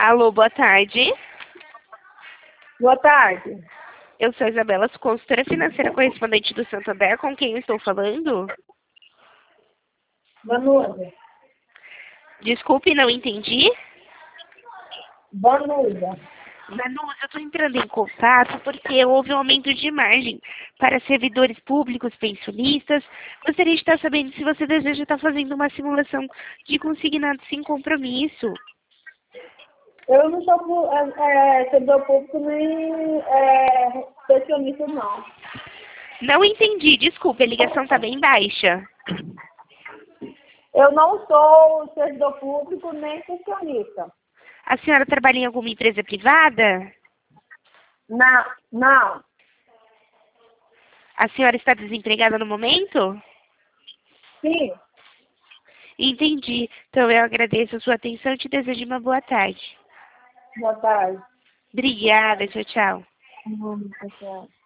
Alô, boa tarde. Boa tarde. Eu sou a Isabela, consultora financeira correspondente do Santander. Com quem eu estou falando? Vanusa. Desculpe, não entendi. Vanusa. Manu, eu estou entrando em contato porque houve um aumento de margem para servidores públicos, pensionistas. Gostaria de estar sabendo se você deseja estar fazendo uma simulação de consignados sem compromisso. Eu não sou servidor público nem pensionista, não. Não entendi, desculpe, a ligação está bem baixa. Eu não sou servidor público nem pensionista. A senhora trabalha em alguma empresa privada? Não, não. A senhora está desempregada no momento? Sim. Entendi. Então eu agradeço a sua atenção e te desejo uma boa tarde. Boa tarde. Obrigada, tchau, tchau. Tchau.